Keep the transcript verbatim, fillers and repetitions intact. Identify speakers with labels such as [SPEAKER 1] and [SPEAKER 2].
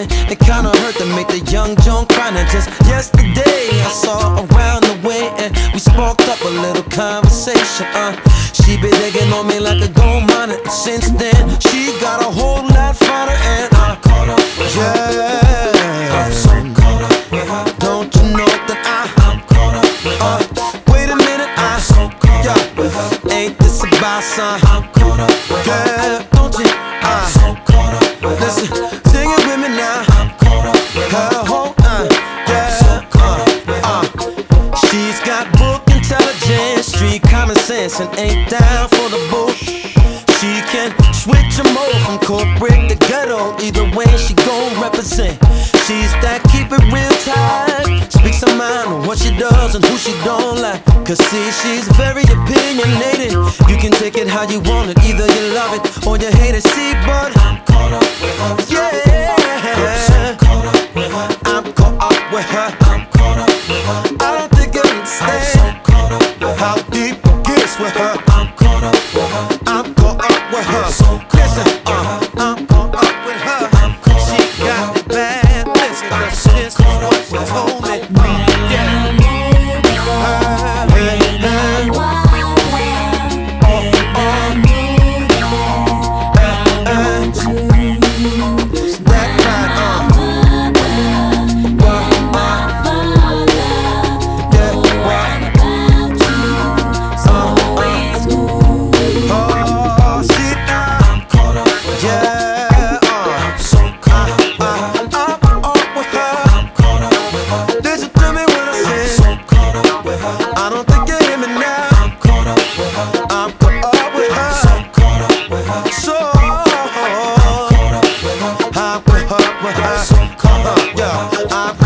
[SPEAKER 1] and it kinda hurt to make the young Joan cry. And just yesterday I saw her around the way and we sparked up a little conversation. Uh, she been digging on me like a gold miner. Since then she got a whole lot finer and I'm caught up with her. Yeah, I'm so caught up with her. Don't you know that I, I'm caught up with her. Uh, wait a minute, I'm so caught yeah. up with her. Ain't this about son? I'm caught up with her. Yeah, don't you? I'm so caught up with her. Listen, sing it with me now. I'm caught up with her. Whole, uh, yeah, I'm so caught up with her. Uh, she's got book intelligence, street common sense, and ain't down for the bull. She can switch them over from corporate to ghetto. Either way she gon' represent. She's that keep it real tight. Speaks her mind on what she does and who she don't like. Cause see, she's very opinionated. You can take it how you want it. Either you love it or you hate it. See, but I'm caught up with her. Yeah, I'm so caught up with her. I'm caught up with her. I'm caught up with her. I don't think you understand. I'm so caught up with her. How deep it gets with her. I'm caught up with her. I'm caught up with her. So listen, uh, I'm caught up with her. She got it bad. Listen, this is what she told me. Yeah. Uh, hey, hey. Uh, uh, uh, uh, that kind, uh. I'm